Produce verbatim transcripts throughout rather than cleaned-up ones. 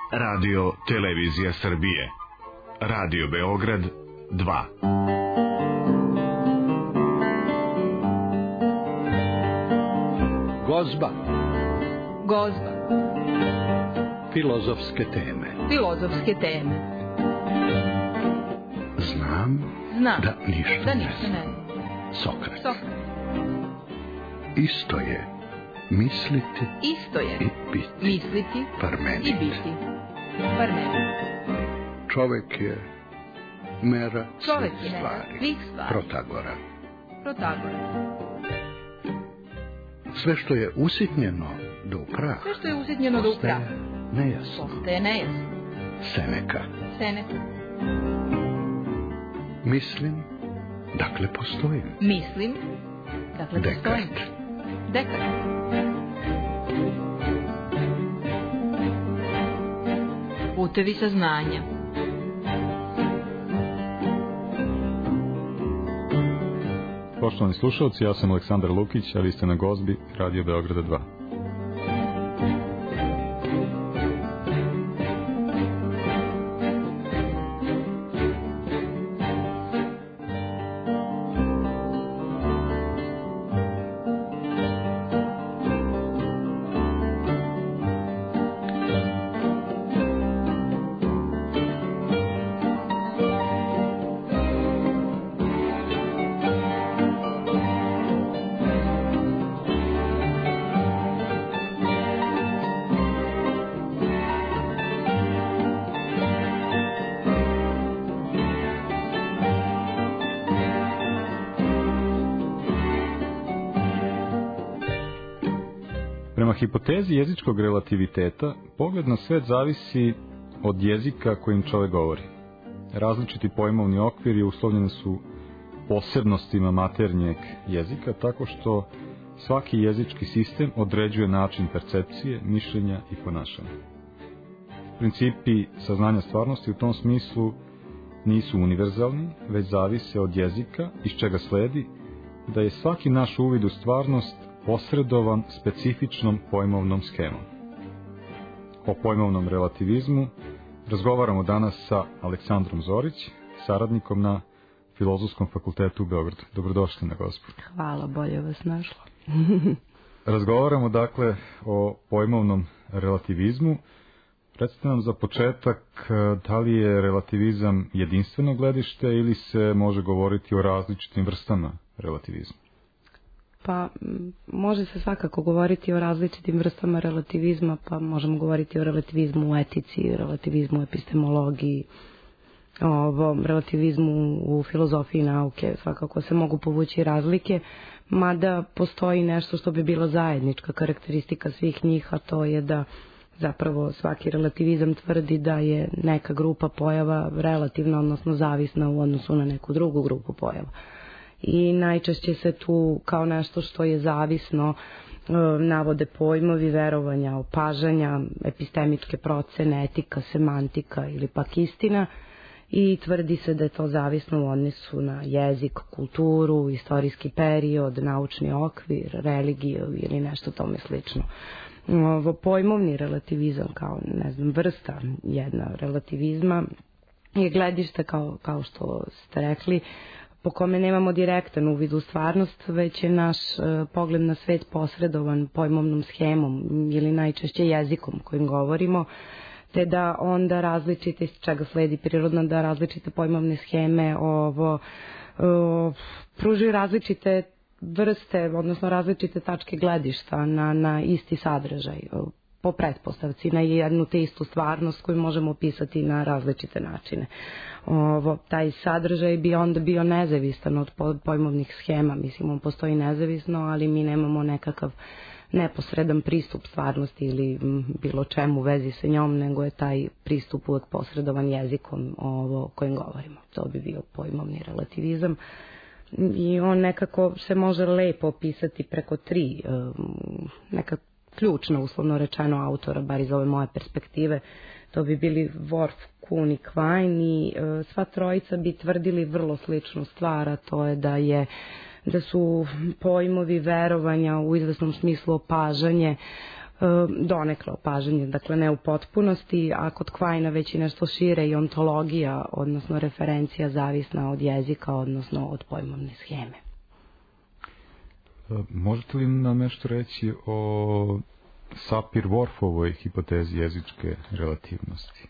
Radio Televizija Srbije. Radio Beograd dva. Gozba. Gozba. Filozofske teme. Filozofske teme. Znam, Znam da ništa, da ne ništa znam. ne znam. Sokrat. Sokrat. Isto je misliti Isto je i biti. misliti Parmenid. i biti. Parmenid. Čovek je mera Čovek svih je mera stvari. svih stvari. Protagora. Protagora. Sve što je usitnjeno do prah. Sve što je usitnjeno do postaje praha. nejasno. Postaje nejasno. Seneka. Seneka. Mislim, dakle postojim. Mislim, dakle postojim. Dekart. Dekart. Putevi saznanja. Poštovani slušalci, ja sam Aleksandar Lukić, a vi ste na Gozbi Radio Beograda dva. Prema hipotezi jezičkog relativiteta, pogled na svet zavisi od jezika kojim čovjek govori. Različiti pojmovni okviri uslovljeni su posebnostima maternjeg jezika, tako što svaki jezički sistem određuje način percepcije, mišljenja i ponašanja. Principi saznanja stvarnosti u tom smislu nisu univerzalni, već zavise od jezika, iz čega sledi da je svaki naš uvid u stvarnost posredovan specifičnom pojmovnom schemom. O pojmovnom relativizmu razgovaramo danas sa Aleksandrom Zorić, saradnikom na Filozofskom fakultetu u Beogradu. Dobrodošli na Gozbu. Hvala, bolje vas našla. Razgovaramo dakle o pojmovnom relativizmu. Recite nam za početak da li je relativizam jedinstveno gledište ili se može govoriti o različitim vrstama relativizma? Pa može se svakako govoriti o različitim vrstama relativizma, pa možemo govoriti o relativizmu u etici, relativizmu u epistemologiji, o relativizmu u filozofiji nauke, svakako se mogu povući razlike, mada postoji nešto što bi bilo zajednička karakteristika svih njih, a to je da zapravo svaki relativizam tvrdi da je neka grupa pojava relativna, odnosno zavisna u odnosu na neku drugu grupu pojava. I najčešće se tu kao nešto što je zavisno navode pojmovi verovanja, opažanja, epistemičke procene, etika, semantika ili pak istina, i tvrdi se da je to zavisno u odnosu na jezik, kulturu, istorijski period, naučni okvir, religiju ili nešto tome slično. Ovo pojmovni relativizam kao, ne znam, vrsta jedna relativizma je gledište, kao, kao što ste rekli, po kome nemamo direktan uvid u stvarnost, već je naš e, pogled na svet posredovan pojmovnom schemom ili najčešće jezikom kojim govorimo, te da onda različite, iz čega sledi prirodno da različite pojmovne scheme ovo, o, pružuju različite vrste, odnosno različite tačke gledišta na, na isti sadržaj, po pretpostavci, na jednu te istu stvarnost koju možemo opisati na različite načine. Ovo, taj sadržaj bi onda bio nezavistan od pojmovnih schema, mislim, on postoji nezavisno, ali mi nemamo nekakav neposredan pristup stvarnosti ili bilo čemu u vezi sa njom, nego je taj pristup uvek posredovan jezikom ovo kojim govorimo. To bi bio pojmovni relativizam. I on nekako se može lepo opisati preko tri neka ključna, uslovno rečeno, autora, bar iz ove moje perspektive. To bi bili Worf, Kuhn i Quine i sva trojica bi tvrdili vrlo sličnu stvar, a to je da je da su pojmovi verovanja u izvesnom smislu opažanje donekle opažanje, dakle ne u potpunosti, a kod Quina već i nešto šire i ontologija, odnosno referencija zavisna od jezika, odnosno od pojmovne scheme. Možete li nam nešto reći o Sapir-Whorfovoj hipotezi jezičke relativnosti?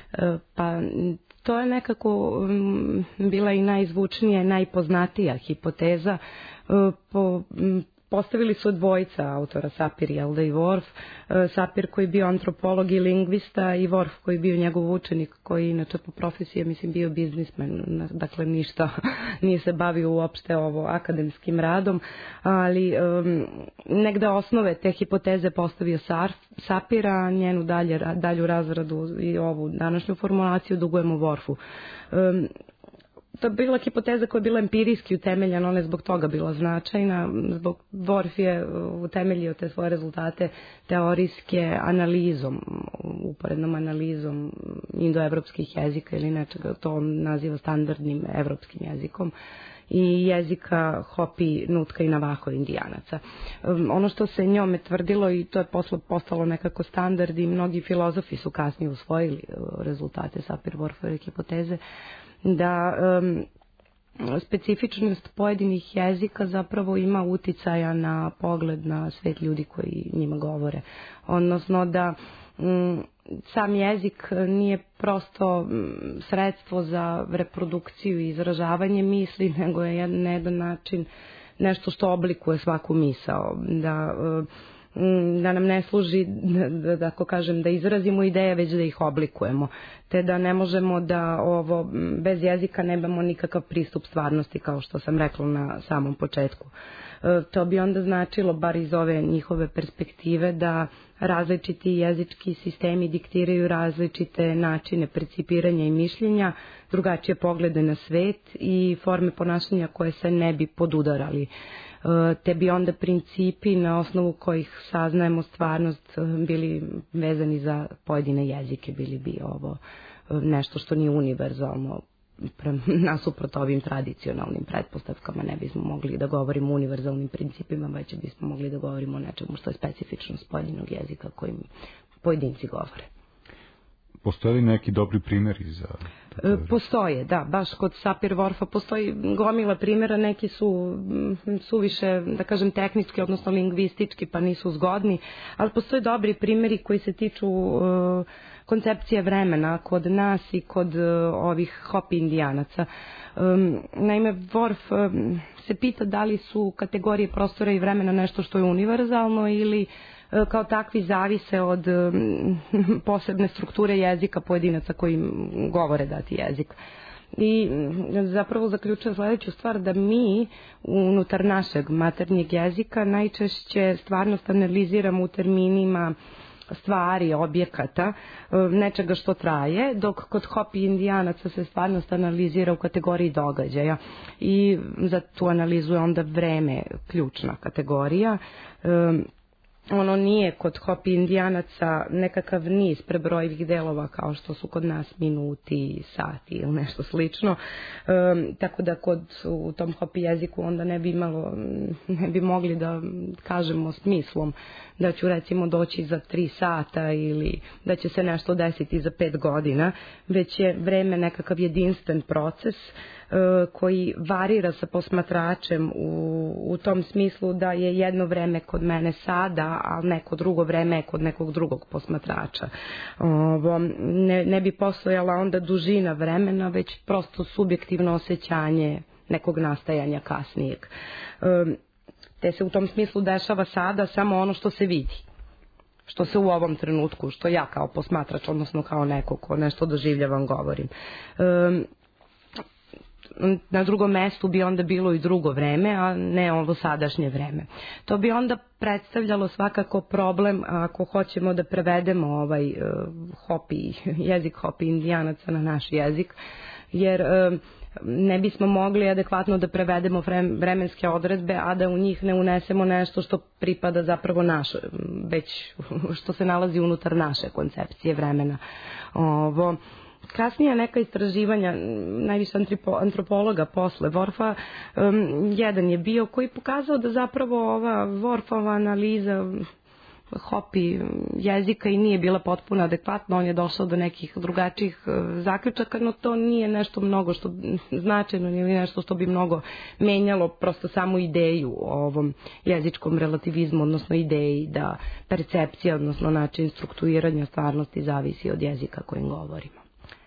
Pa to je nekako bila i najzvučnija, najpoznatija hipoteza. Po, postavili su dvojica autora, Sapir, Jelde i Whorf. Sapir koji je bio antropolog i lingvista i Whorf koji je bio njegov učenik, koji inače po profesiji, mislim, bio biznismen, dakle ništa, nije se bavio uopšte ovo akademskim radom, ali um, negde osnove te hipoteze postavio Sapir, a njenu dalje, dalju razradu i ovu današnju formulaciju dugujemo Whorfu. Um, To je bila hipoteza koja je bila empirijski utemeljena, ona je zbog toga bila značajna. Zbog Whorf je utemeljio te svoje rezultate teorijske analizom, uporednom analizom indoevropskih jezika ili nečega, to on naziva standardnim evropskim jezikom, i jezika Hopi, Nutka i Navaho indijanaca. Um, ono što se njome tvrdilo, i to je posle postalo nekako standard i mnogi filozofi su kasnije usvojili rezultate Sapir-Whorfove hipoteze, da um, specifičnost pojedinih jezika zapravo ima uticaja na pogled na svet ljudi koji njima govore. Odnosno da um, sam jezik nije prosto um, sredstvo za reprodukciju i izražavanje misli, nego je na jedan način nešto što oblikuje svaku misao. Da um, da nam ne služi, da, da ako kažem, da izrazimo ideje, već da ih oblikujemo. Te da ne možemo da ovo, bez jezika nemamo nikakav pristup stvarnosti, kao što sam rekla na samom početku. E, to bi onda značilo, bar iz ove njihove perspektive, da različiti jezički sistemi diktiraju različite načine percipiranja i mišljenja, drugačije poglede na svet i forme ponašanja koje se ne bi podudarali. Te bi onda principi na osnovu kojih saznajemo stvarnost bili vezani za pojedine jezike, bili bi ovo nešto što nije univerzalno nasuprot ovim tradicionalnim pretpostavkama. Ne bismo mogli da govorimo o univerzalnim principima, već bismo mogli da govorimo o nečemu što je specifičnost pojedinog jezika kojim pojedinci govore. Postoje li neki dobri primjeri za... Postoje, da, baš kod Sapir-Whorfa postoji gomila primjera, neki su suviše, da kažem, tehnički, odnosno lingvistički, pa nisu zgodni, ali postoje dobri primjeri koji se tiču uh, koncepcije vremena kod nas i kod uh, ovih Hopi indijanaca. Um, naime, Whorf um, se pita da li su kategorije prostora i vremena nešto što je univerzalno ili kao takvi zavise od posebne strukture jezika pojedinaca koji govore dati jezik. I zapravo zaključujem sledeću stvar, da mi unutar našeg maternjeg jezika najčešće stvarnost analiziramo u terminima stvari, objekata, nečega što traje, dok kod Hopi indijanaca se stvarnost analizira u kategoriji događaja i za tu analizu je onda vreme ključna kategorija. Ono nije kod Hopi indijanaca nekakav niz prebrojivih delova kao što su kod nas minuti, sati ili nešto slično. E, tako da kod, u tom Hopi jeziku onda ne bi imalo, ne bi mogli da kažemo smislom da ću recimo doći za tri sata ili da će se nešto desiti za pet godina, već je vreme nekakav jedinstven proces koji varira sa posmatračem u, u tom smislu da je jedno vreme kod mene sada, a neko drugo vreme je kod nekog drugog posmatrača. Ovo, ne, ne bi postojala onda dužina vremena, već prosto subjektivno osjećanje nekog nastajanja kasnijeg. Te se u tom smislu dešava sada samo ono što se vidi, što se u ovom trenutku, što ja kao posmatrač, odnosno kao neko ko nešto doživljavam, govorim. Na drugom mestu bi onda bilo i drugo vreme, a ne ovo sadašnje vreme. To bi onda predstavljalo svakako problem ako hoćemo da prevedemo ovaj uh, Hopi, jezik Hopi indijanaca na naš jezik, jer uh, ne bismo mogli adekvatno da prevedemo vremenske odredbe, a da u njih ne unesemo nešto što pripada zapravo našoj, već što se nalazi unutar naše koncepcije vremena. Ovo... Kasnije neka istraživanja, najviše antropologa posle Whorfa, um, jedan je bio koji pokazao da zapravo ova Whorfova analiza hopi jezika i nije bila potpuno adekvatna, on je došao do nekih drugačijih zaključaka, no to nije nešto mnogo što značajno ili nešto što bi mnogo menjalo prosto samu ideju o ovom jezičkom relativizmu, odnosno ideji da percepcija, odnosno način strukturiranja stvarnosti zavisi od jezika kojim govorimo.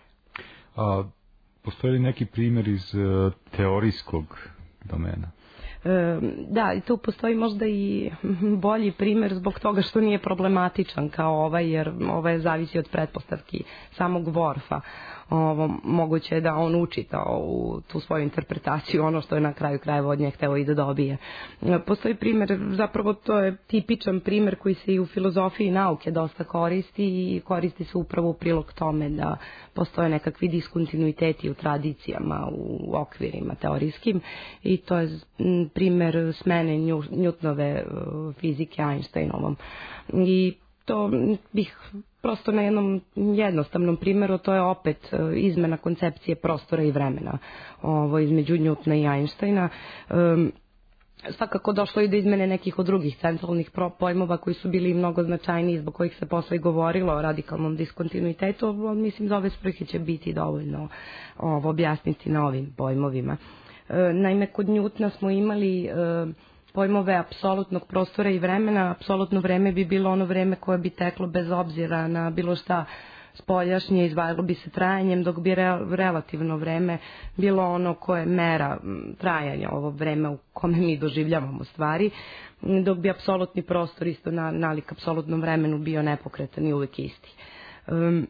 A postoji li neki primjer iz uh, teorijskog domena? Da, i tu postoji možda i bolji primjer zbog toga što nije problematičan kao ovaj, jer ovaj zavisi od pretpostavki samog Worfa. Ovo, moguće je da on učitao u tu svoju interpretaciju ono što je na kraju krajeva od nje hteo i da dobije. Postoji primjer, zapravo to je tipičan primjer koji se i u filozofiji nauke dosta koristi i koristi se upravo u prilog tome da postoje nekakvi diskontinuiteti u tradicijama, u okvirima teorijskim, i to je primjer smene Newtonove fizike Einsteinovom. I to bih prosto na jednom jednostavnom primjeru, to je opet izmena koncepcije prostora i vremena ovo, između Newtona i Einsteina. Um, svakako došlo i do izmene nekih od drugih centralnih pojmova koji su bili mnogo značajniji, zbog kojih se posle i govorilo o radikalnom diskontinuitetu. Mislim, za ove svrhe će biti dovoljno ovo, objasniti na ovim pojmovima. E, naime, kod Newtona smo imali e, pojmove apsolutnog prostora i vremena. Apsolutno vreme bi bilo ono vreme koje bi teklo bez obzira na bilo šta spoljašnje, izvajalo bi se trajanjem, dok bi re, relativno vreme bilo ono koje mera trajanja, ovo vreme u kome mi doživljavamo stvari, dok bi apsolutni prostor isto na, nalik apsolutnom vremenu bio nepokretan i uvek isti. Um,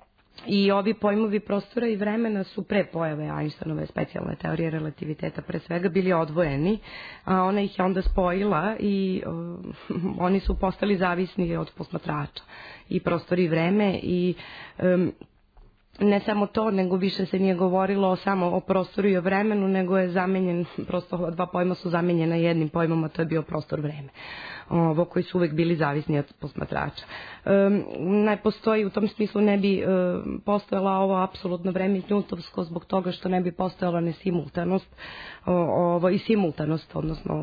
I ovi pojmovi prostora i vremena su pre pojave Einsteinove specijalne teorije relativiteta pre svega bili odvojeni, a ona ih je onda spojila i uh, oni su postali zavisni od posmatrača, i prostor i vreme, i um, ne samo to, nego više se nije govorilo samo o prostoru i o vremenu, nego je zamenjen, prosto dva pojma su zamenjena jednim pojmom, a to je bio prostor vreme, ovo, koji su uvek bili zavisni od posmatrača. Um, ne postoji, u tom smislu ne bi um, postojala ovo apsolutno vreme newtovsko zbog toga što ne bi postojala nesimultanost ovo, i simultanost, odnosno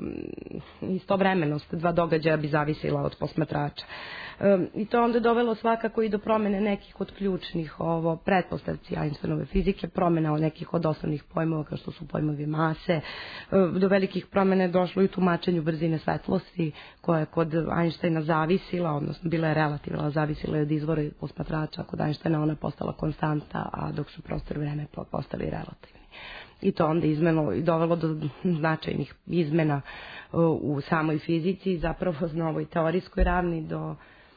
um, istovremenost dva događaja bi zavisila od posmatrača. Um, I to onda dovelo svakako i do promene nekih od ključnih ovo, pretpostavci Einsteinove fizike, promena od nekih od osnovnih pojmova kao što su pojmovi mase, um, do velikih promene je došlo i u tumačenju brzine svetlosti, koja je kod Einsteina zavisila, odnosno bila je relativna, zavisila je od izvora i posmatrača. Kod Einsteina ona postala konstanta, a dok su prostor i vreme postali relativni. I to onda izmeno i dovelo do značajnih izmena u samoj fizici, zapravo na ovoj teorijskoj ravni do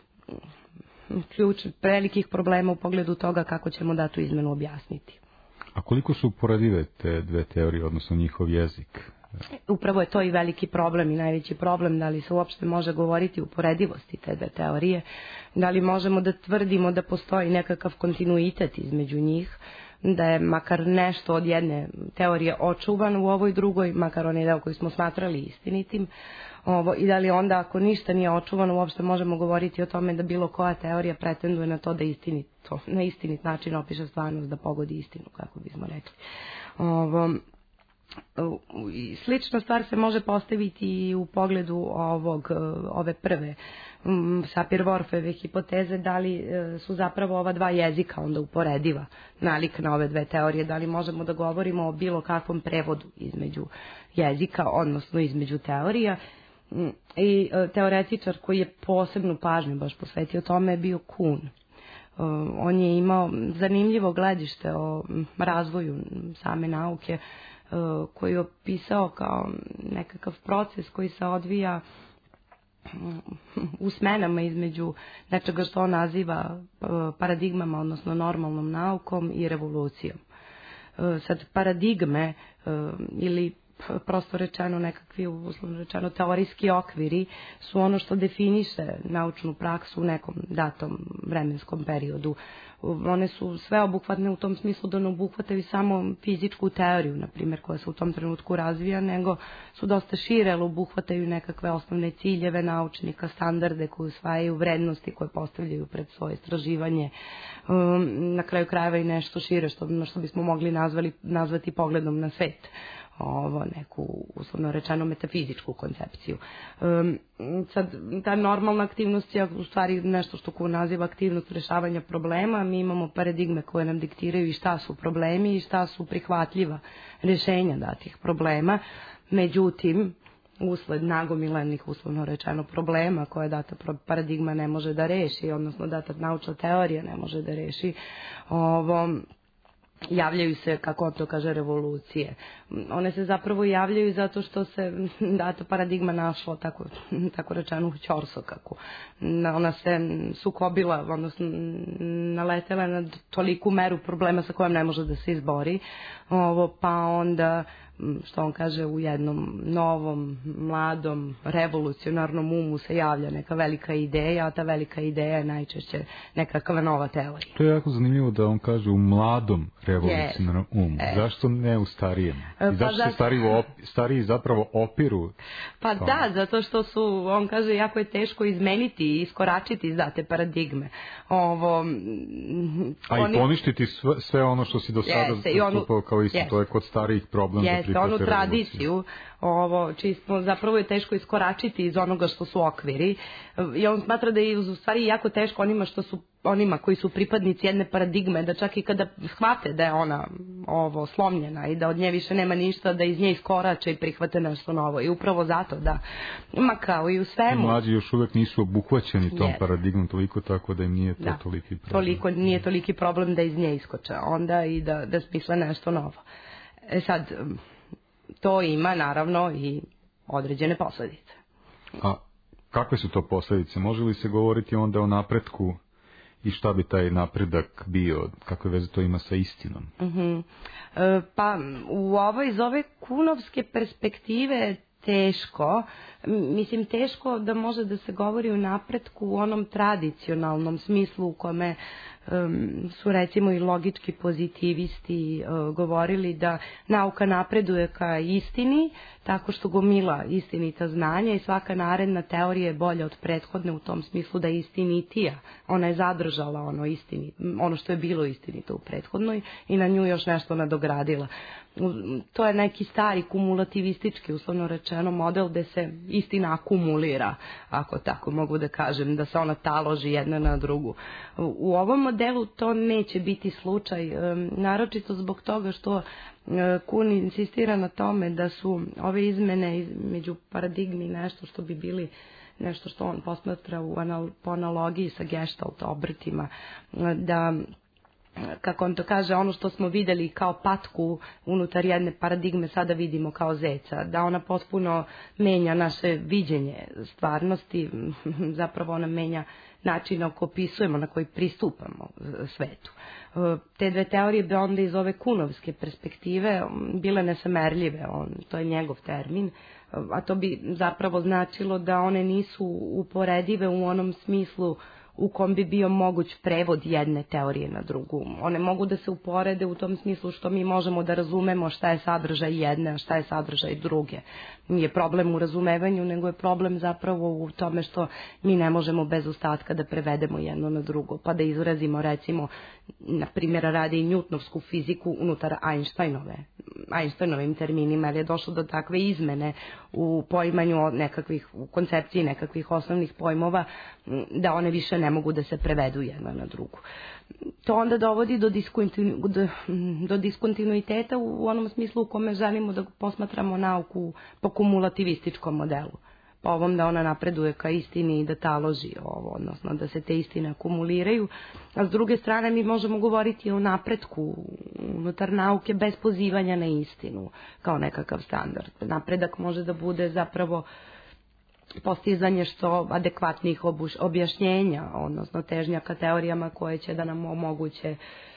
ključ velikih problema u pogledu toga kako ćemo da tu izmenu objasniti. A koliko su uporedive te dve teorije, odnosno njihov jezik? Upravo je to i veliki problem i najveći problem, da li se uopšte može govoriti o uporedivosti te dve teorije, da li možemo da tvrdimo da postoji nekakav kontinuitet između njih, da je makar nešto od jedne teorije očuvano u ovoj drugoj, makar onaj deo koji smo smatrali istinitim, ovo, i da li onda ako ništa nije očuvano uopšte možemo govoriti o tome da bilo koja teorija pretenduje na to da istinito, na istinit način opiše stvarnost, da pogodi istinu, kako bismo rekli. Ovo, slična stvar se može postaviti i u pogledu ovog, ove prve Sapir-Whorfove hipoteze, da li su zapravo ova dva jezika onda uporediva nalik na ove dve teorije, da li možemo da govorimo o bilo kakvom prevodu između jezika, odnosno između teorija. I teoretičar koji je posebnu pažnju baš posvetio tome je bio Kuhn. On je imao zanimljivo gledište o razvoju same nauke, koji je opisao kao nekakav proces koji se odvija u smenama između nečega što on naziva paradigmama, odnosno normalnom naukom i revolucijom. Sad, paradigme ili prosto rečeno nekakvi, uslovno rečeno, teorijski okviri su ono što definiše naučnu praksu u nekom datom vremenskom periodu. One su sveobuhvatne u tom smislu da ne obuhvataju samo fizičku teoriju, na primjer, koja se u tom trenutku razvija, nego su dosta šire, ali obuhvataju nekakve osnovne ciljeve naučnika, standarde koje usvajaju, vrednosti koje postavljaju pred svoje istraživanje, um, na kraju krajeva i nešto šire što, što bismo mogli nazvali, nazvati pogledom na svet. ovo, neku, uslovno rečeno, metafizičku koncepciju. Um, sad, ta normalna aktivnost je u stvari nešto što ko naziva aktivnost rešavanja problema. Mi imamo paradigme koje nam diktiraju i šta su problemi i šta su prihvatljiva rešenja datih problema. Međutim, usled nagomilanih, uslovno rečeno, problema koje data paradigma ne može da reši, odnosno data naučna teorija ne može da reši, ovo, javljaju se, kako on to kaže, revolucije. One se zapravo javljaju zato što se data paradigma našla, tako, tako rečeno, u ćorsokaku. Ona se sukobila, odnosno naletela na toliku meru problema sa kojom ne može da se izbori, ovo, pa onda, što on kaže, u jednom novom, mladom, revolucionarnom umu se javlja neka velika ideja, a ta velika ideja je najčešće nekakva nova teorija. To je jako zanimljivo da on kaže u mladom revolucionarnom umu. Yes. Zašto ne u starijem? I Pa zašto zato... se stariji, op, stariji zapravo opiru? Pa to. Da, zato što su, on kaže, jako je teško izmeniti i iskoračiti iz date paradigme. Ovo, a oni... i poništiti sve, sve ono što si do sada zastupao kao isto. Yes. To je kod starijih problem. Yes. Onu tradiciju, ovo, čisto, zapravo je teško iskoračiti iz onoga što su okviri. I on smatra da je u stvari jako teško onima što su onima koji su pripadnici jedne paradigme, da čak i kada shvate da je ona ovo slomljena i da od nje više nema ništa, da iz nje iskorače i prihvate nešto novo. I upravo zato da, ma kao i u svemu. I mlađi još uvek nisu obuhvaćeni tom yes. paradigmom toliko, tako da im nije to da. toliki problem. Toliko, nije toliki problem da iz nje iskoče onda i da, da smisle nešto novo. E sad, to ima naravno i određene posledice. A kakve su to posledice? Može li se govoriti onda o napretku i šta bi taj napredak bio? Kakve veze to ima sa istinom? Uh-huh. E, pa u ovoj, iz ove kunovske perspektive teško, mislim teško da može da se govori o napretku u onom tradicionalnom smislu u kome um, su recimo i logički pozitivisti uh, govorili da nauka napreduje ka istini tako što gomila istinita znanja i svaka naredna teorija je bolja od prethodne u tom smislu da je istinitija. Ona je zadržala ono, istini, ono što je bilo istinito u prethodnoj i na nju još nešto nadogradila. To je neki stari kumulativistički, uslovno rečeno, model gde se istina akumulira, ako tako mogu da kažem, da se ona taloži jedna na drugu. U ovom modelu to neće biti slučaj, naročito zbog toga što Kuhn insistira na tome da su ove izmene među paradigmi nešto što bi bili nešto što on posmatra u anal, po analogiji sa Gestalt obrtima, da kako on to kaže, ono što smo videli kao patku unutar jedne paradigme sada vidimo kao zeca, da ona potpuno menja naše viđenje stvarnosti, zapravo ona menja način na koji opisujemo, na koji pristupamo svetu. Te dve teorije bi onda iz ove kunovske perspektive bile nesamerljive, on, to je njegov termin, a to bi zapravo značilo da one nisu uporedive u onom smislu u kom bi bio moguć prevod jedne teorije na drugu. One mogu da se uporede u tom smislu što mi možemo da razumemo šta je sadržaj jedne, a šta je sadržaj druge. Nije problem u razumevanju, nego je problem zapravo u tome što mi ne možemo bez ostatka da prevedemo jedno na drugo, pa da izrazimo recimo, na primjer, radi Newtonovsku fiziku unutar Einsteinove, Einsteinovim terminima, jer je došlo do takve izmene u poimanju nekakvih, u koncepciji nekakvih osnovnih pojmova, da one više ne mogu da se prevedu jedna na drugu. To onda dovodi do, diskontinu, do, do diskontinuiteta u onom smislu u kome želimo da posmatramo nauku po kumulativističkom modelu. Po ovom da ona napreduje ka istini i da taloži ovo, odnosno da se te istine akumuliraju. A s druge strane mi možemo govoriti o napretku unutar nauke bez pozivanja na istinu kao nekakav standard. Napredak može da bude zapravo postizanje što adekvatnih objašnjenja, odnosno težnja ka teorijama koje će da nam omoguće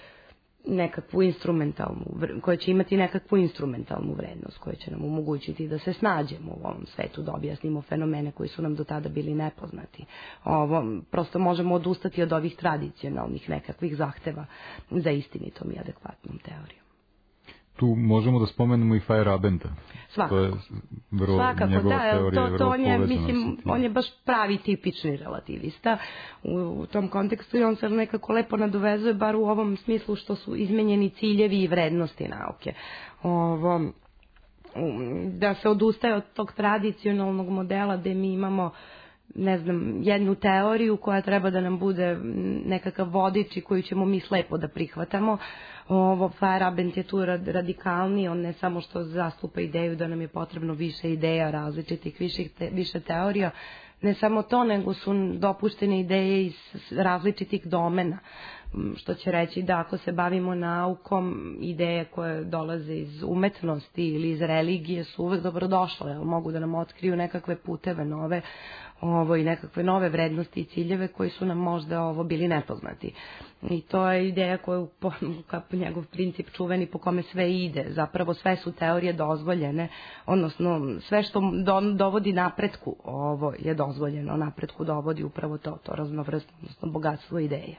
nekakvu instrumentalnu, koje će imati nekakvu instrumentalnu vrednost, koje će nam omogućiti da se snađemo u ovom svetu, da objasnimo fenomene koji su nam do tada bili nepoznati. Ovo, prosto možemo odustati od ovih tradicionalnih nekakvih zahteva za istinitom i adekvatnom teorijom. Tu možemo da spomenemo i Feyerabenda. Svakako. To je vrlo, Svakako, njegova da, teorija to, je to vrlo on je, povezana. mislim, on je baš pravi tipični relativista u, u tom kontekstu i on se nekako lepo nadovezuje, bar u ovom smislu što su izmenjeni ciljevi i vrednosti nauke. Ovo, da se odustaje od tog tradicionalnog modela gde mi imamo ne znam, jednu teoriju koja treba da nam bude nekakav vodič i koju ćemo mi slepo da prihvatamo. Ovo Feyerabend je tu radikalni, on ne samo što zastupa ideju da nam je potrebno više ideja različitih, više, te, više teorija, ne samo to, nego su dopuštene ideje iz različitih domena, što će reći da ako se bavimo naukom, ideje koje dolaze iz umetnosti ili iz religije su uvek dobrodošle, mogu da nam otkriju nekakve puteve nove, ovo i nekakve nove vrednosti i ciljeve koji su nam možda ovo bili nepoznati. I to je ideja koju, kako njegov princip čuveni po kome sve ide, zapravo sve su teorije dozvoljene, odnosno sve što do, dovodi napretku, ovo je dozvoljeno, napretku dovodi upravo to, to raznovrsno, odnosno bogatstvo ideja.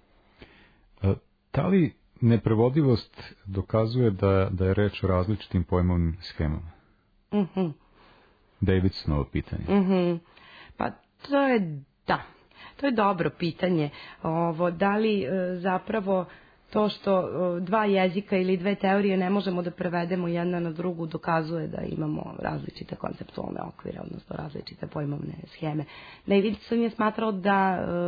Da li neprevodivost dokazuje da, da je reč o različitim pojmovnim schemama? Mhm. Davidsonovo pitanje. Mhm. Pa to je, da, to je dobro pitanje. Ovo, da li e, zapravo to što e, dva jezika ili dve teorije ne možemo da prevedemo jedna na drugu dokazuje da imamo različite konceptualne okvire, odnosno različite pojmovne scheme. Davidson je smatrao da, e,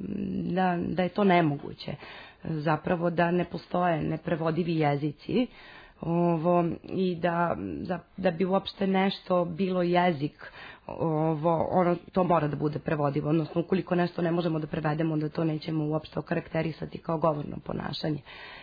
da, da je to nemoguće. Zapravo da ne postoje neprevodivi jezici, ovo, i da, da, da bi uopšte nešto bilo jezik, ovo, ono, to mora da bude prevodivo, odnosno ukoliko nešto ne možemo da prevedemo, da to nećemo uopšte okarakterisati kao govorno ponašanje.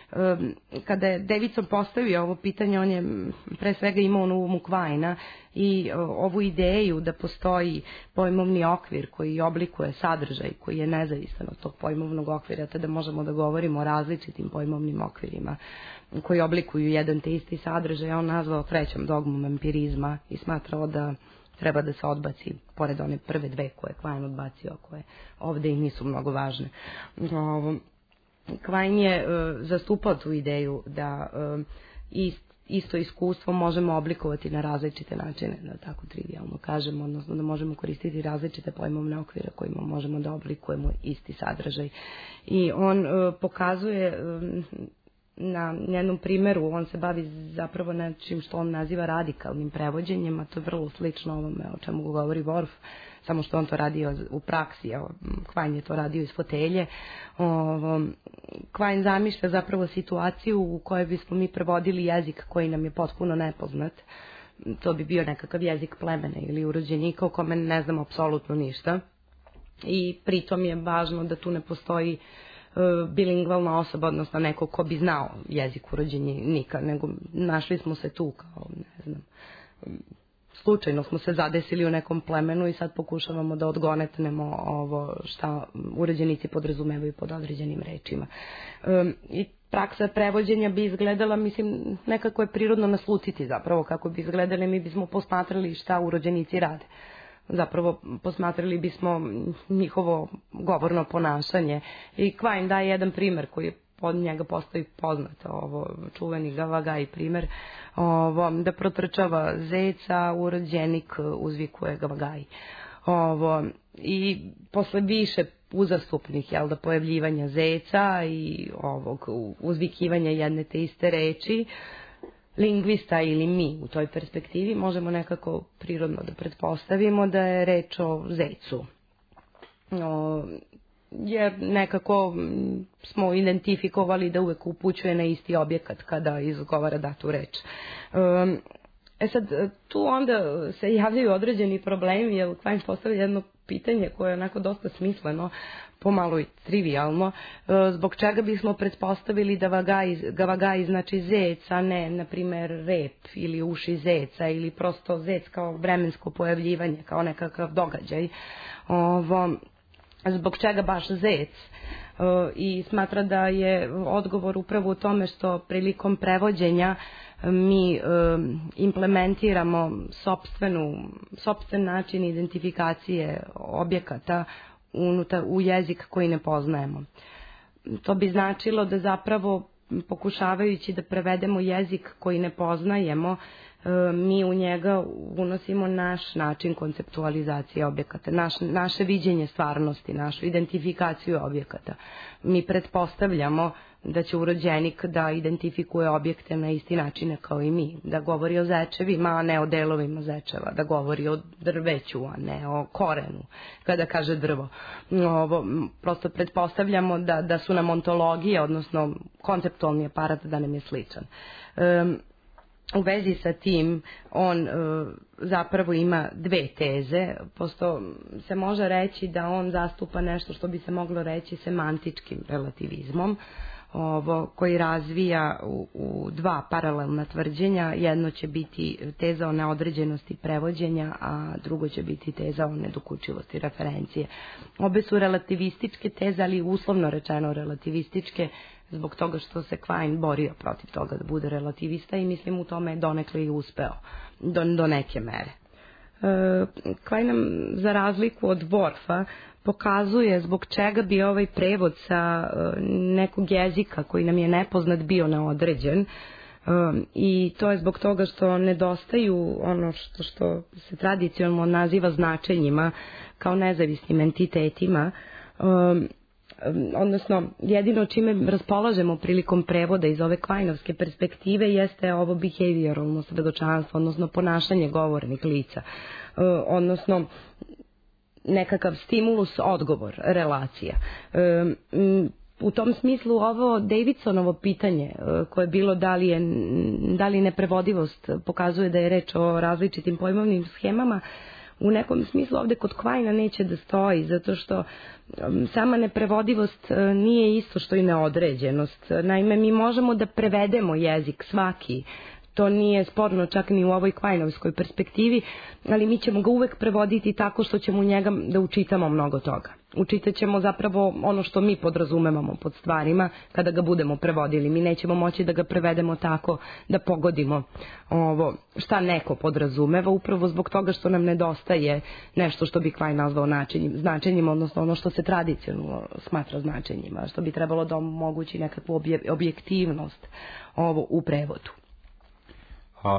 Kada je Davidson postavio ovo pitanje, on je pre svega imao na umu Quina i ovu ideju da postoji pojmovni okvir koji oblikuje sadržaj, koji je nezavisan od tog pojmovnog okvira, te da možemo da govorimo o različitim pojmovnim okvirima koji oblikuju jedan te isti sadržaj. On nazvao trećom dogmom empirizma i smatrao da treba da se odbaci, pored one prve dve koje je Quine odbacio, koje ovde i nisu mnogo važne. Ovo, Quine je uh, zastupao tu ideju da uh, ist, isto iskustvo možemo oblikovati na različite načine, da tako trivialno kažemo, odnosno da možemo koristiti različite pojmovne okvire kojima možemo da oblikujemo isti sadržaj. I on uh, pokazuje uh, na jednom primeru, on se bavi zapravo nečim što on naziva radikalnim prevođenjem, a to je vrlo slično ovome o čemu govori Worf, samo što on to radio u praksi, a Quine je to radio iz fotelje. Ovo, Quine zamišlja zapravo situaciju u kojoj bismo mi prevodili jezik koji nam je potpuno nepoznat. To bi bio nekakav jezik plemena ili urođenika o kome ne znamo apsolutno ništa. I pritom je važno da tu ne postoji bilingvalna osoba, odnosno neko ko bi znao jezik urođenika, nego našli smo se tu kao, ne znam, slučajno smo se zadesili u nekom plemenu i sad pokušavamo da odgonetnemo ovo šta urođenici podrazumevaju pod određenim rečima. I praksa prevođenja bi izgledala, mislim, nekako je prirodno naslutiti zapravo kako bi izgledali, mi bismo posmatrali šta urođenici rade. Zapravo posmatrali bismo njihovo govorno ponašanje. I Quine daje jedan primer koji od njega postoji poznat, ovo, čuveni Gavagai primer, ovo, da protrčava zeca, urođenik uzvikuje Gavagai. Ovo, i posle više uzastupnih, jel da, pojavljivanja zeca i ovog uzvikivanja jedne te iste reči, lingvista ili mi u toj perspektivi možemo nekako prirodno da pretpostavimo da je reč o zecu. O, jer nekako smo identifikovali da uvek upućuje na isti objekat kada izgovara datu reč. E sad, tu onda se javljaju određeni problemi, jer Quine postavlja jedno pitanje koje je onako dosta smisleno, pomalo i trivialno, zbog čega bismo pretpostavili da Gavagai znači zec, a ne, na primjer, rep ili uši zeca ili prosto zec kao vremensko pojavljivanje, kao nekakav događaj. Ovo, zbog čega baš zec? I smatra da je odgovor upravo u tome što prilikom prevođenja mi implementiramo sopstvenu, sopstven način identifikacije objekata unutar, u jezik koji ne poznajemo. To bi značilo da zapravo pokušavajući da prevedemo jezik koji ne poznajemo, mi u njega unosimo naš način konceptualizacije objekata, naš, naše viđenje stvarnosti, našu identifikaciju objekata. Mi pretpostavljamo da će urođenik da identifikuje objekte na isti načine kao i mi, da govori o zečevima, a ne o delovima zečeva, da govori o drveću, a ne o korenu, kada kaže drvo. Ovo, prosto pretpostavljamo da, da su nam ontologije, odnosno konceptualni aparat da nam je sličan. Um, U vezi sa tim on uh, zapravo ima dve teze, posto se može reći da on zastupa nešto što bi se moglo reći semantičkim relativizmom, ovo, koji razvija u, u dva paralelna tvrđenja. Jedno će biti teza o neodređenosti prevođenja, a drugo će biti teza o nedokučivosti referencije. Obe su relativističke teze, ali uslovno rečeno relativističke, zbog toga što se Quine borio protiv toga da bude relativista i mislim u tome je donekle i uspeo do, do neke mere. E, Quine nam za razliku od Worfa pokazuje zbog čega bi ovaj prevod sa nekog jezika koji nam je nepoznat bio neodređen, e, i to je zbog toga što nedostaju ono što, što se tradicionalno naziva značenjima kao nezavisnim entitetima, e, odnosno jedino čime raspolažemo prilikom prevoda iz ove Quineovske perspektive jeste ovo behavioralno svedočanstvo, odnosno ponašanje govornih lica, odnosno nekakav stimulus, odgovor, relacija. U tom smislu ovo Davidsonovo pitanje koje je bilo da li, je, da li neprevodivost pokazuje da je reč o različitim pojmovnim schemama, u nekom smislu ovde kod Quinea neće da stoji, zato što sama neprevodivost nije isto što i neodređenost. Naime, mi možemo da prevedemo jezik svaki, to nije sporno čak ni u ovoj Quineovskoj perspektivi, ali mi ćemo ga uvek prevoditi tako što ćemo u njega da učitamo mnogo toga. Učitat ćemo zapravo ono što mi podrazumevamo pod stvarima kada ga budemo prevodili. Mi nećemo moći da ga prevedemo tako da pogodimo ovo šta neko podrazumeva, upravo zbog toga što nam nedostaje nešto što bi Quine nazvao značenjima, odnosno ono što se tradicionalno smatra značenjima, što bi trebalo da omogući nekakvu objektivnost ovo u prevodu. A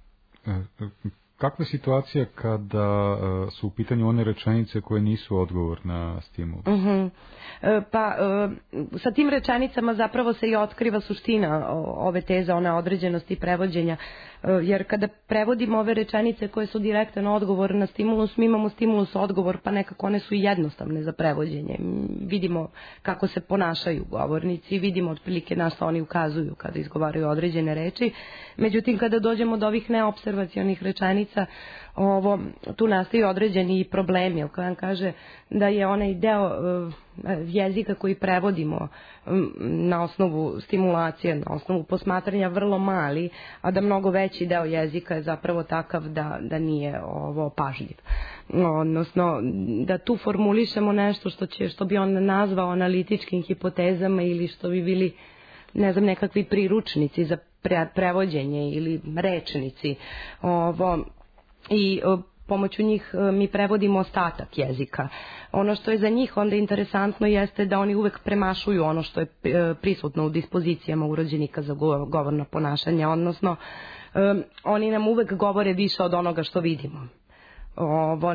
kakva je situacija kada su u pitanju one rečenice koje nisu odgovor na stimul? Uh-huh. Pa sa tim rečenicama zapravo se i otkriva suština ove teze o neodređenosti prevođenja, jer kada prevodimo ove rečenice koje su direktan odgovor na stimulus, mi imamo stimulus odgovor, pa nekako one su i jednostavne za prevođenje. Vidimo kako se ponašaju govornici, vidimo otprilike na što oni ukazuju kada izgovaraju određene reči. Međutim, kada dođemo do ovih neobservacionih rečenica, ovo, tu nastaju određeni problemi, jer kada vam kaže da je onaj deo uh, jezika koji prevodimo um, na osnovu stimulacije, na osnovu posmatranja vrlo mali, a da mnogo veći deo jezika je zapravo takav da, da nije ovo pažljiv. Odnosno, da tu formulišemo nešto što, će, što bi on nazvao analitičkim hipotezama ili što bi bili, ne znam, nekakvi priručnici za pre, prevođenje ili rečnici. Ovo, i pomoću njih mi prevodimo ostatak jezika. Ono što je za njih onda interesantno jeste da oni uvek premašuju ono što je prisutno u dispozicijama urođenika za govorno ponašanje, odnosno um, oni nam uvek govore više od onoga što vidimo. Ovo,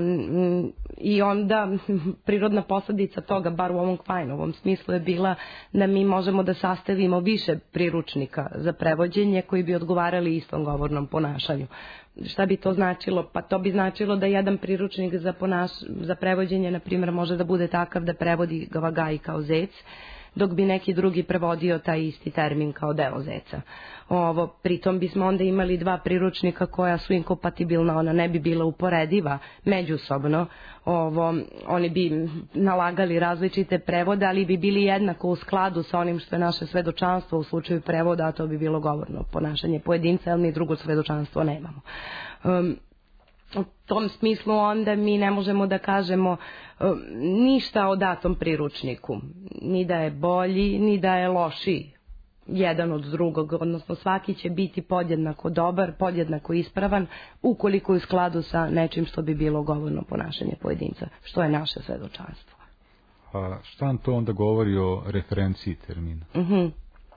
i onda prirodna posledica toga, bar u ovom Quineovom smislu, je bila da mi možemo da sastavimo više priručnika za prevođenje koji bi odgovarali istom govornom ponašanju. Šta bi to značilo? Pa to bi značilo da jedan priručnik za, ponaš, za prevođenje, na primjer, može da bude takav da prevodi gavagaj kao zec, dok bi neki drugi prevodio taj isti termin kao deo zeca. Ovo, pritom bismo onda imali dva priručnika koja su inkompatibilna, ona ne bi bila uporediva međusobno. Ovo, oni bi nalagali različite prevode, ali bi bili jednako u skladu sa onim što je naše svedočanstvo u slučaju prevoda, a to bi bilo govorno ponašanje pojedinca, ali ni drugo svedočanstvo nemamo. Um, U tom smislu onda mi ne možemo da kažemo um, ništa o datom priručniku, ni da je bolji, ni da je lošiji jedan od drugog, odnosno svaki će biti podjednako dobar, podjednako ispravan, ukoliko je u skladu sa nečim što bi bilo govorno ponašanje pojedinca, što je naše svedočanstvo. A šta vam to onda govori o referenciji termina? Uh-huh.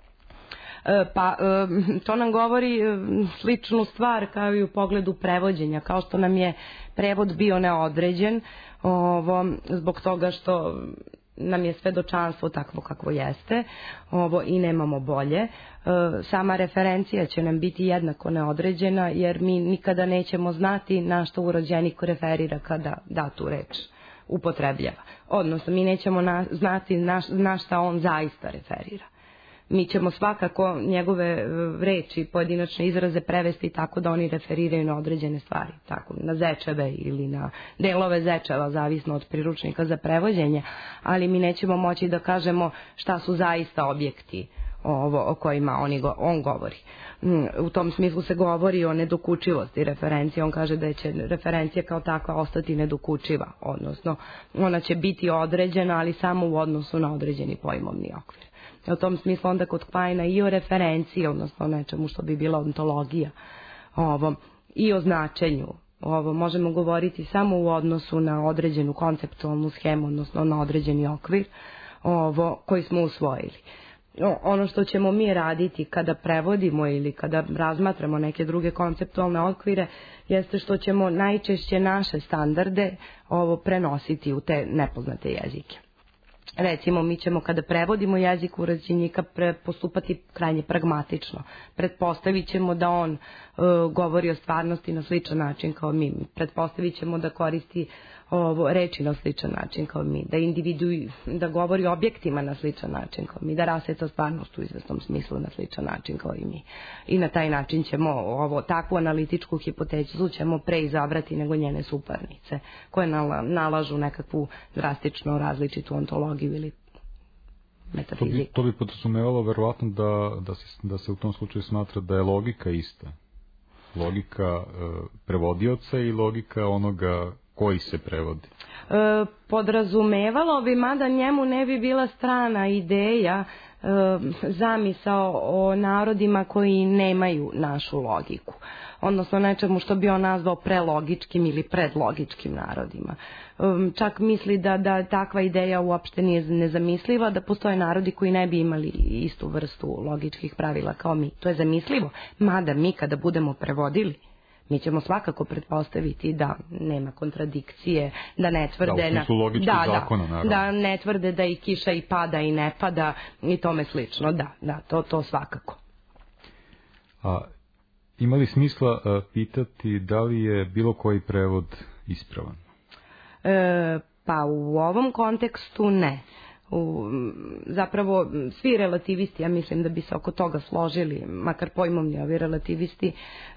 Pa to nam govori sličnu stvar kao i u pogledu prevođenja, kao što nam je prevod bio neodređen, ovo, zbog toga što nam je svedočanstvo takvo kakvo jeste ovo, i nemamo bolje. E, sama referencija će nam biti jednako neodređena, jer mi nikada nećemo znati na što urođenik referira kada da tu reč upotrebljava. Odnosno, mi nećemo na, znati na, na šta on zaista referira. Mi ćemo svakako njegove reči, pojedinačne izraze prevesti tako da oni referiraju na određene stvari, tako na zečeve ili na delove zečeva, zavisno od priručnika za prevođenje, ali mi nećemo moći da kažemo šta su zaista objekti ovo o kojima oni go, on govori. U tom smislu se govori o nedokučivosti referencije. On kaže da će referencija kao takva ostati nedokučiva, odnosno ona će biti određena, ali samo u odnosu na određeni pojmovni okvir. U tom smislu onda kod Quina i o referenciji, odnosno o nečemu što bi bila ontologija, ovo, i o značenju. Ovo možemo govoriti samo u odnosu na određenu konceptualnu schemu, odnosno na određeni okvir ovo, koji smo usvojili. Ono što ćemo mi raditi kada prevodimo ili kada razmatramo neke druge konceptualne okvire jeste što ćemo najčešće naše standarde ovo prenositi u te nepoznate jezike. Recimo, mi ćemo kada prevodimo jezik urođenika postupati krajnje pragmatično. Pretpostavit ćemo da on uh, govori o stvarnosti na sličan način kao mi. Pretpostavit ćemo da koristi ovo, reči na sličan način kao mi, da individu, da govori objektima na sličan način kao mi, da raseca stvarnost u izvesnom smislu na sličan način kao i mi. I na taj način ćemo ovo, takvu analitičku hipotezu ćemo preizabrati nego njene suparnice, koje nalažu nekakvu drastično različitu ontologiju ili metafiziku. To bi, to bi podrazumevalo verovatno da, da, se, da se u tom slučaju smatra da je logika ista. Logika e, prevodioca i logika onoga koji se prevodi. E, podrazumevalo bi, mada njemu ne bi bila strana ideja, e, zamisao o narodima koji nemaju našu logiku. Odnosno nečemu što bi on nazvao prelogičkim ili predlogičkim narodima. E, čak misli da, da takva ideja uopšte nije nezamisliva, da postoje narodi koji ne bi imali istu vrstu logičkih pravila kao mi. To je zamislivo, mada mi kada budemo prevodili, mi ćemo svakako pretpostaviti da nema kontradikcije, da ne tvrde da, u da, da, zakona, da ne tvrde da i kiša i pada i ne pada i tome slično. Da, da, to, to svakako. A ima li smisla a, pitati da li je bilo koji prevod ispravan? E, pa u ovom kontekstu ne. U, zapravo svi relativisti, ja mislim da bi se oko toga složili, makar pojmovni ovi relativisti,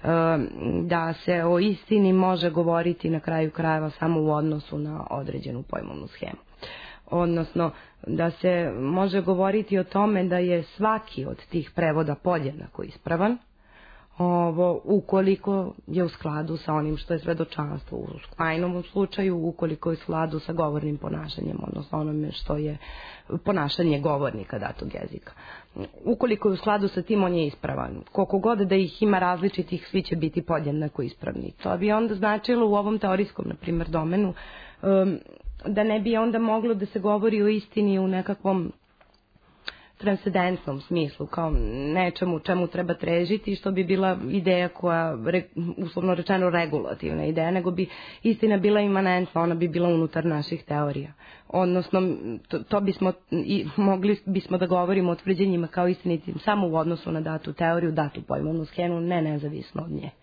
da se o istini može govoriti na kraju krajeva samo u odnosu na određenu pojmovnu schemu. Odnosno da se može govoriti o tome da je svaki od tih prevoda podjednako ispravan, ovo, ukoliko je u skladu sa onim što je svedočanstvo. U Quinovom slučaju, ukoliko je u skladu sa govornim ponašanjem, odnosno onome što je ponašanje govornika datog jezika. Ukoliko je u skladu sa tim, on je ispravan. Koliko god da ih ima različitih, svi će biti podjednako ispravni. To bi onda značilo u ovom teorijskom, na primjer, domenu, da ne bi onda moglo da se govori o istini u nekakvom transcendentnom smislu, kao nečemu čemu treba težiti, što bi bila ideja koja, uslovno rečeno, regulativna ideja, nego bi istina bila imanentna, ona bi bila unutar naših teorija. Odnosno, to, to bismo, i, mogli bismo da govorimo o tvrđenjima kao istinitim samo u odnosu na datu teoriju, datu pojmovnu schemu, ne nezavisno od nje.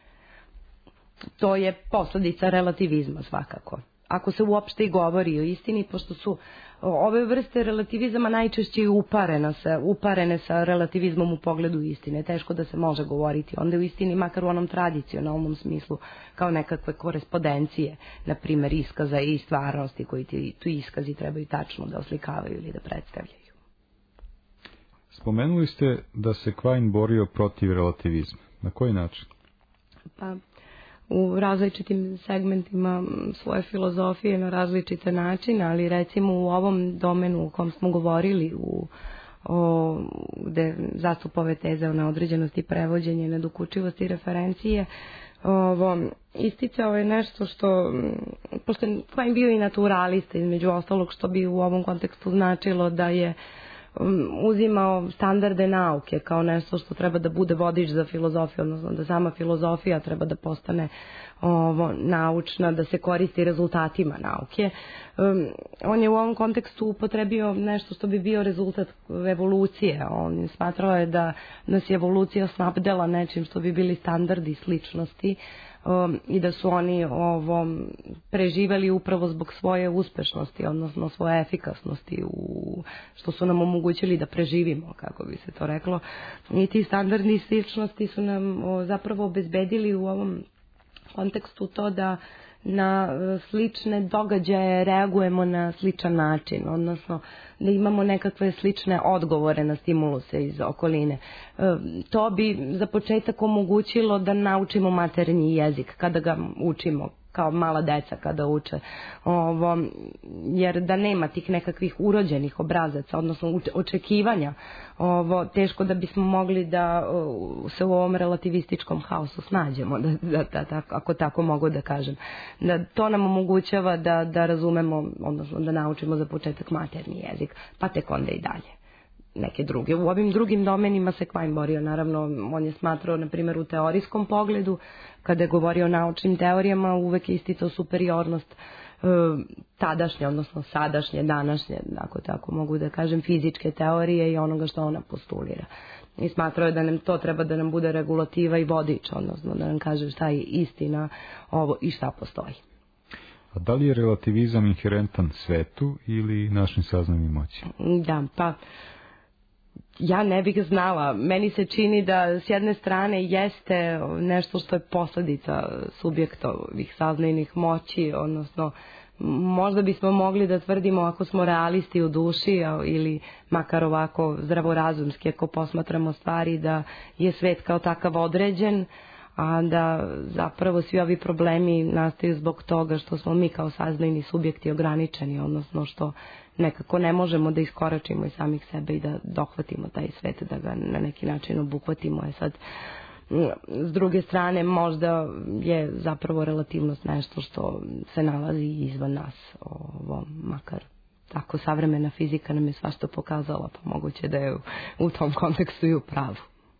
To je posledica relativizma svakako. Ako se uopšte i govori o istini, pošto su ove vrste relativizama najčešće uparene sa, uparene sa relativizmom u pogledu istine. Teško da se može govoriti onda u istini, makar u onom tradicionalnom smislu, kao nekakve korespondencije, na primjer iskaza i stvarnosti koji ti, tu iskazi trebaju tačno da oslikavaju ili da predstavljaju. Spomenuli ste da se Quine borio protiv relativizma. Na koji način? Pa u različitim segmentima svoje filozofije na različite načine, ali recimo u ovom domenu u kom smo govorili, u, o, gde zastupa ove teze o neodređenosti prevođenja, nedokučivosti i referencije, ovo, isticao je nešto što, pošto je Quine bio i naturalista, između ostalog, što bi u ovom kontekstu značilo da je uzimao standarde nauke kao nešto što treba da bude vodič za filozofiju, odnosno da sama filozofija treba da postane ovo, naučna, da se koristi rezultatima nauke. Um, on je u ovom kontekstu upotrebio nešto što bi bio rezultat evolucije. On smatrao je da nas je evolucija snabdela nečim što bi bili standardi sličnosti um, i da su oni ovo preživeli upravo zbog svoje uspešnosti, odnosno svoje efikasnosti u što su nam omogućili da preživimo, kako bi se to reklo. I ti standardi sličnosti su nam o, zapravo obezbedili u ovom kontekstu to da na slične događaje reagujemo na sličan način, odnosno da imamo nekakve slične odgovore na stimuluse iz okoline. To bi za početak omogućilo da naučimo maternji jezik kada ga učimo, kao mala deca kada uče, ovo, jer da nema tih nekakvih urođenih obrazaca, odnosno očekivanja, ovo, teško da bismo mogli da se u ovom relativističkom haosu snađemo, da, da, da, da, ako tako mogu da kažem. Da to nam omogućava da, da razumemo, odnosno da naučimo za početak maternji jezik, pa tek onda i dalje neke druge. U ovim drugim domenima se Quine borio, naravno, on je smatrao, na primjer, u teorijskom pogledu, kada je govorio o naučnim teorijama, uvek je isticao superiornost e, tadašnje, odnosno sadašnje, današnje, ako tako mogu da kažem, fizičke teorije i onoga što ona postulira. I smatrao je da nam to treba da nam bude regulativa i vodič, odnosno da nam kaže šta je istina ovo i šta postoji. A da li je relativizam inherentan svetu ili našim saznanjem moći? Da, pa ja ne bih znala. Meni se čini da s jedne strane jeste nešto što je posljedica subjektovih saznajnih moći, odnosno možda bismo mogli da tvrdimo ako smo realisti u duši ili makar ovako zdravorazumski ako posmatramo stvari da je svet kao takav određen, a da zapravo svi ovi problemi nastaju zbog toga što smo mi kao saznajni subjekti ograničeni, odnosno što nekako ne možemo da iskoračimo iz samih sebe i da dohvatimo taj svet, da ga na neki način obuhvatimo. Je sad, s druge strane, možda je zapravo relativnost nešto što se nalazi izvan nas, ovo, makar tako savremena fizika nam je svašta pokazala, pa moguće da je u, u tom kontekstu i u pravu.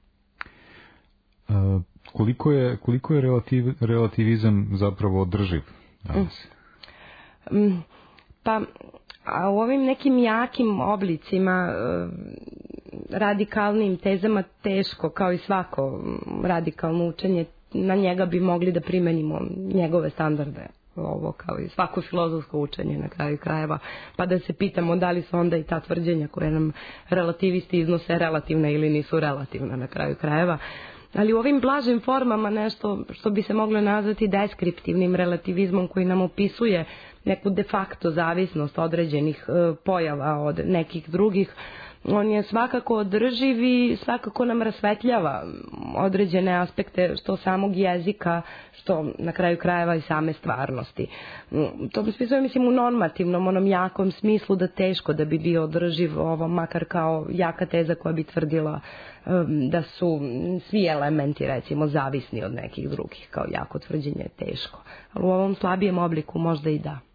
A, koliko je, koliko je relativ, relativizam zapravo održiv danas? Mm. Pa a u ovim nekim jakim oblicima, radikalnim tezama teško, kao i svako radikalno učenje, na njega bi mogli da primenimo njegove standarde, ovo kao i svako filozofsko učenje na kraju krajeva, pa da se pitamo da li su onda i ta tvrđenja koje nam relativisti iznose relativna ili nisu relativna na kraju krajeva. Ali u ovim blažim formama nešto što bi se moglo nazvati deskriptivnim relativizmom koji nam opisuje neku de facto zavisnost određenih e, pojava od nekih drugih, on je svakako održiv i svakako nam rasvetljava određene aspekte što samog jezika, što na kraju krajeva i same stvarnosti. To bi spisao, mislim, u normativnom, onom jakom smislu da teško da bi bio održiv, ovo makar kao jaka teza koja bi tvrdila um, da su svi elementi, recimo, zavisni od nekih drugih, kao jako tvrđenje je teško. Ali u ovom slabijem obliku možda i da.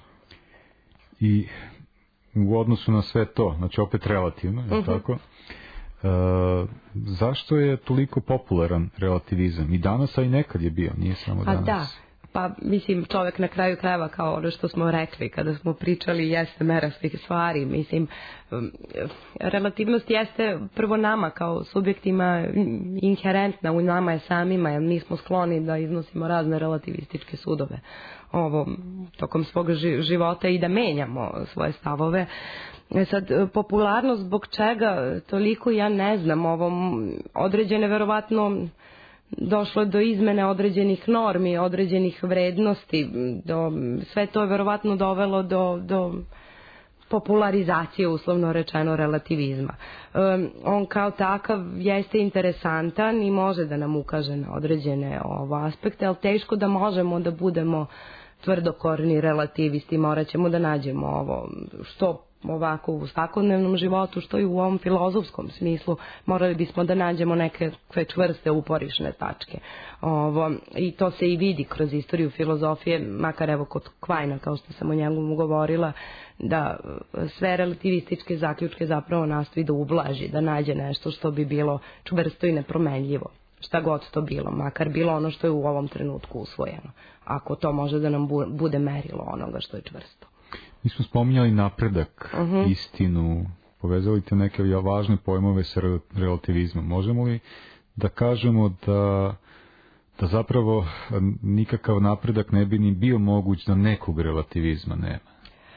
I u odnosu na sve to, znači opet relativno, je uh-huh. tako? E, zašto je toliko popularan relativizam? I danas, a i nekad je bio, nije samo danas. A da, pa mislim čovjek na kraju krajeva, kao ono što smo rekli kada smo pričali, jeste mera svih stvari. Mislim, relativnost jeste prvo nama kao subjektima inherentna, u nama je samima, jer mi smo skloni da iznosimo razne relativističke sudove ovo, tokom svog života i da menjamo svoje stavove. Sad, popularnost zbog čega toliko, ja ne znam, ovo određene verovatno došlo do izmene određenih normi, određenih vrednosti, do, sve to je verovatno dovelo do, do popularizacije, uslovno rečeno, relativizma. Um, on kao takav jeste interesantan i može da nam ukaže na određene ovo aspekte, ali teško da možemo da budemo tvrdokorni relativisti, morat ćemo da nađemo ovo što ovako u svakodnevnom životu, što i u ovom filozofskom smislu, morali bismo da nađemo neke čvrste uporišne tačke. Ovo, i to se i vidi kroz istoriju filozofije, makar evo kod Quinea, kao što sam o njemu govorila, da sve relativističke zaključke zapravo nastoji da ublaži, da nađe nešto što bi bilo čvrsto i nepromenljivo. Šta god to bilo, makar bilo ono što je u ovom trenutku usvojeno, ako to može da nam bude merilo onoga što je čvrsto. Mi smo spominjali napredak, uh-huh. istinu, povezali te neke važne pojmove sa relativizmom. Možemo li da kažemo da, da zapravo nikakav napredak ne bi ni bio moguć da nekog relativizma nema?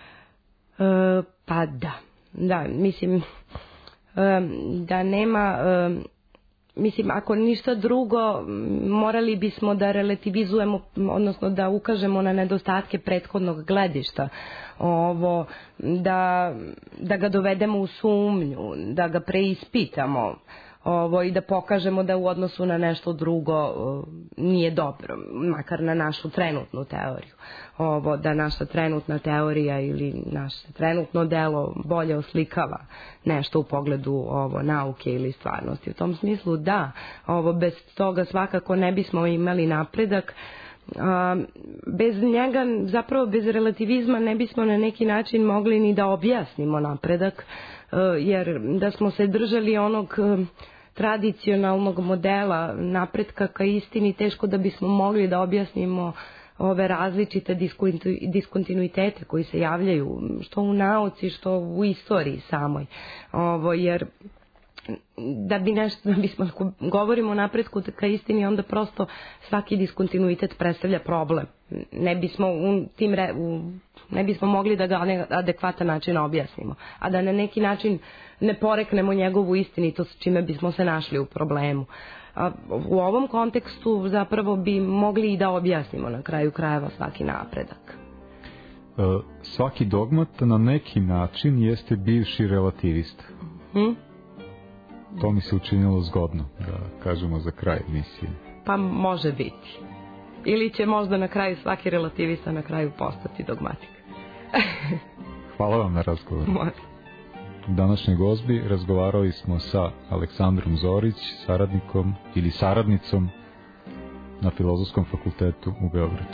E, pa da, da, mislim e, da nema... E, Mislim, ako ništa drugo, morali bismo da relativizujemo, odnosno da ukažemo na nedostatke prethodnog gledišta, ovo, da, da ga dovedemo u sumnju, da ga preispitamo, ovo, i da pokažemo da u odnosu na nešto drugo o, nije dobro, makar na našu trenutnu teoriju. Ovo, da naša trenutna teorija ili naše trenutno delo bolje oslikava nešto u pogledu ovo, nauke ili stvarnosti. U tom smislu da, ovo, bez toga svakako ne bismo imali napredak. A, bez njega, zapravo bez relativizma ne bismo na neki način mogli ni da objasnimo napredak, jer da smo se držali onog tradicionalnog modela napretka ka istini, teško da bismo mogli da objasnimo ove različite diskontinuitete koji se javljaju što u nauci, što u istoriji samoj. Ovo, jer da bi nešto, da bismo, ako govorimo o napretku ka istini, onda prosto svaki diskontinuitet predstavlja problem. Ne bismo u tim re, u, ne bismo mogli da ga na adekvatan način objasnimo, a da na neki način ne poreknemo njegovu istinitost, čime bismo se našli u problemu. A u ovom kontekstu zapravo bi mogli i da objasnimo na kraju krajeva svaki napredak. E, svaki dogmat na neki način jeste bivši relativista. Hm? To mi se učinilo zgodno, da kažemo za kraj emisije. Pa može biti. Ili će možda na kraju svaki relativista na kraju postati dogmatik. Hvala vam na razgovoru. Može. U današnjoj gozbi razgovarali smo sa Aleksandrom Zorić, saradnikom ili saradnicom na Filozofskom fakultetu u Beogradu.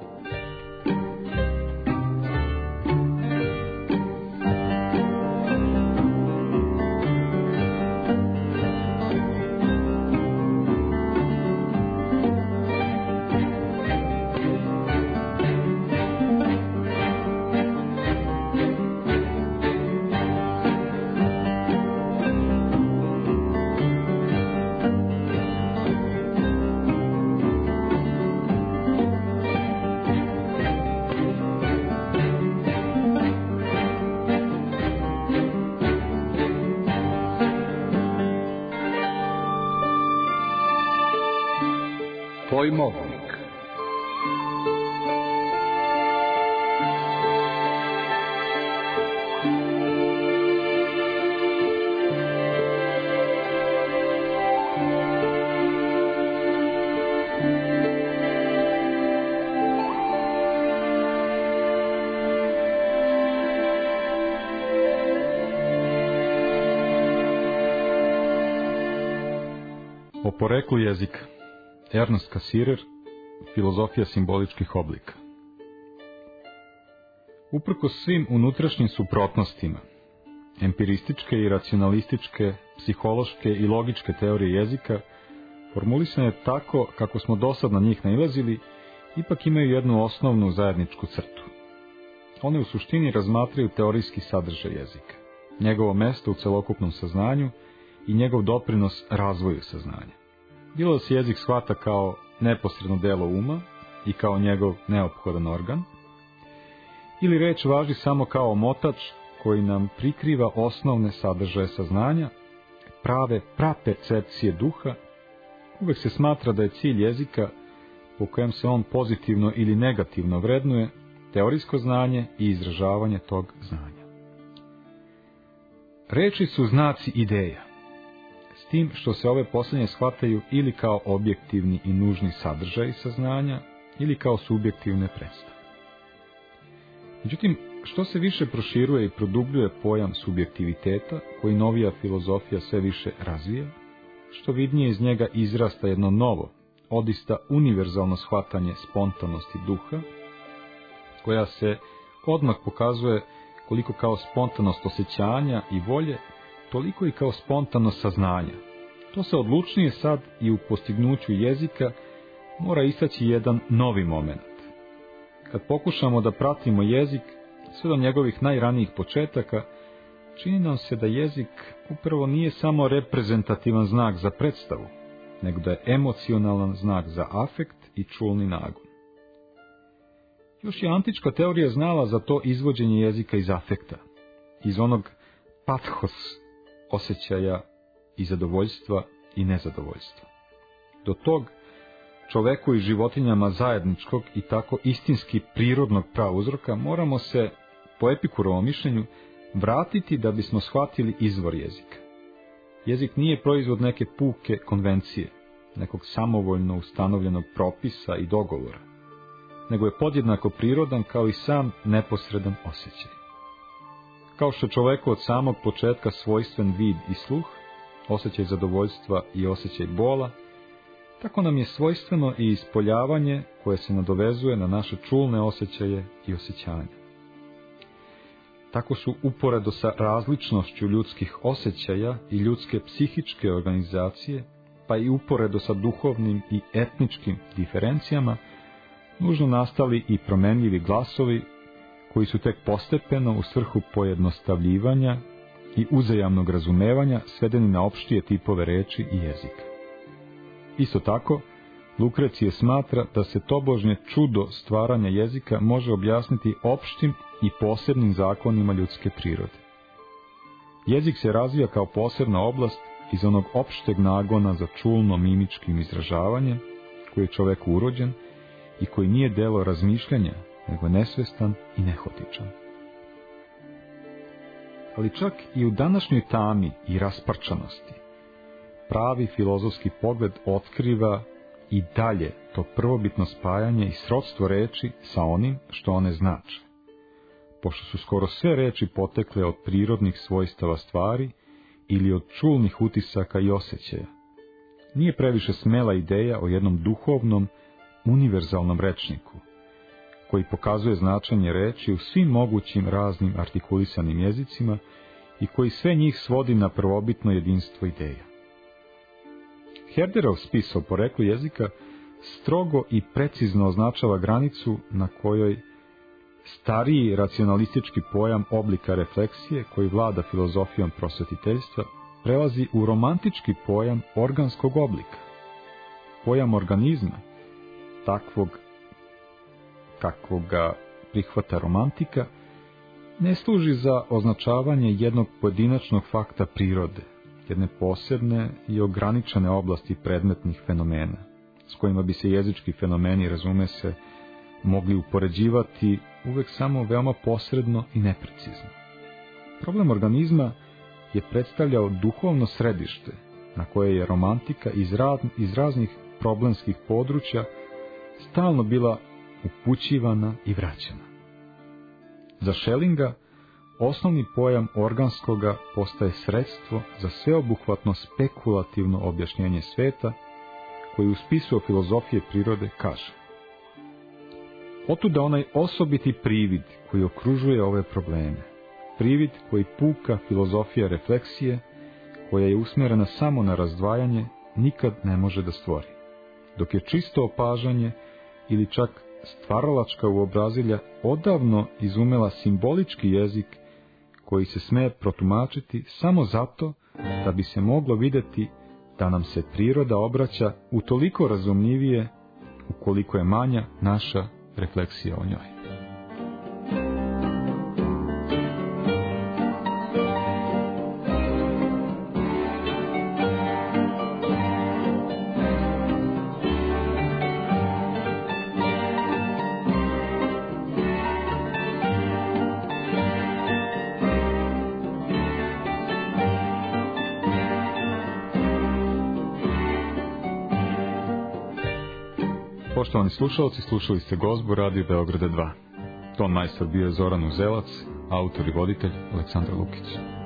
Pojmovnik. O poreklu jezika. Ernest Cassirer, Filozofija simboličkih oblika. Uprkos svim unutrašnjim suprotnostima, empirističke i racionalističke, psihološke i logičke teorije jezika, formulisane tako kako smo dosad na njih nailazili, ipak imaju jednu osnovnu zajedničku crtu. One u suštini razmatraju teorijski sadržaj jezika, njegovo mesto u celokupnom saznanju i njegov doprinos razvoju saznanja. Bilo da se jezik shvata kao neposredno delo uma i kao njegov neophodan organ, ili reč važi samo kao omotač koji nam prikriva osnovne sadržaje saznanja, prave prapercepcije duha, uvek se smatra da je cilj jezika, po kojem se on pozitivno ili negativno vrednuje, teorijsko znanje i izražavanje tog znanja. Reči su znaci ideja, s tim što se ove posljednje shvataju ili kao objektivni i nužni sadržaj saznanja, ili kao subjektivne predstave. Međutim, što se više proširuje i produbljuje pojam subjektiviteta, koji novija filozofija sve više razvija, što vidnije iz njega izrasta jedno novo, odista univerzalno shvatanje spontanosti duha, koja se odmah pokazuje koliko kao spontanost osjećanja i volje, toliko i kao spontanost saznanja. To se odlučnije sad i u postignuću jezika mora istaći jedan novi moment. Kad pokušamo da pratimo jezik, sve do njegovih najranijih početaka, čini nam se da jezik upravo nije samo reprezentativan znak za predstavu, nego da je emocionalan znak za afekt i čulni nagon. Još je antička teorija znala za to izvođenje jezika iz afekta, iz onog pathos osjećaja i zadovoljstva i nezadovoljstva. Do tog čoveku i životinjama zajedničkog i tako istinski prirodnog prauzroka moramo se, po Epikurovom mišljenju, vratiti da bismo shvatili izvor jezika. Jezik nije proizvod neke puke konvencije, nekog samovoljno ustanovljenog propisa i dogovora, nego je podjednako prirodan kao i sam neposredan osjećaj. Kao što čoveku od samog početka svojstven vid i sluh, osjećaj zadovoljstva i osjećaj bola, tako nam je svojstveno i ispoljavanje koje se nadovezuje na naše čulne osjećaje i osjećanja. Tako su uporedo sa različnošću ljudskih osjećaja i ljudske psihičke organizacije, pa i uporedo sa duhovnim i etničkim diferencijama, nužno nastali i promenljivi glasovi koji su tek postepeno u svrhu pojednostavljivanja i uzajamnog razumevanja svedeni na opštije tipove reči i jezika. Isto tako, Lukrecije smatra da se tobožnje čudo stvaranja jezika može objasniti opštim i posebnim zakonima ljudske prirode. Jezik se razvija kao posebna oblast iz onog opšteg nagona za čulno-mimičkim izražavanjem, koji je čoveku urođen i koji nije delo razmišljanja, nego nesvestan i nehotičan. Ali čak i u današnjoj tami i rasparčanosti, pravi filozofski pogled otkriva i dalje to prvobitno spajanje i srodstvo reči sa onim što one znače, pošto su skoro sve reči potekle od prirodnih svojstava stvari ili od čulnih utisaka i osjećaja. Nije previše smela ideja o jednom duhovnom, univerzalnom rečniku, koji pokazuje značenje reči u svim mogućim raznim artikulisanim jezicima i koji sve njih svodi na prvobitno jedinstvo ideja. Herderov spis o poreklu jezika strogo i precizno označava granicu na kojoj stariji racionalistički pojam oblika refleksije, koji vlada filozofijom prosvetiteljstva, prelazi u romantički pojam organskog oblika. Pojam organizma, takvog kakvog ga prihvata romantika, ne služi za označavanje jednog pojedinačnog fakta prirode, jedne posebne i ograničene oblasti predmetnih fenomena, s kojima bi se jezički fenomeni, razume se, mogli upoređivati uvek samo veoma posredno i neprecizno. Problem organizma je predstavljao duhovno središte, na koje je romantika iz, rad, iz raznih problemskih područja stalno bila upućivana i vraćana. Za Schellinga osnovni pojam organskoga postaje sredstvo za sveobuhvatno spekulativno objašnjenje sveta, koji u spisu o filozofije prirode kaže: otuda onaj osobiti privid koji okružuje ove probleme, privid koji puka filozofija refleksije, koja je usmjerena samo na razdvajanje, nikad ne može da stvori, dok je čisto opažanje ili čak stvaralačka uobrazilja odavno izumela simbolički jezik koji se sme protumačiti samo zato da bi se moglo vidjeti da nam se priroda obraća utoliko razumljivije ukoliko je manja naša refleksija o njoj. Poštovani slušalci, slušali ste Gozbu Radio Beograda dva. Ton majstor bio je Zoran Uzelac, autor i voditelj Aleksandar Lukić.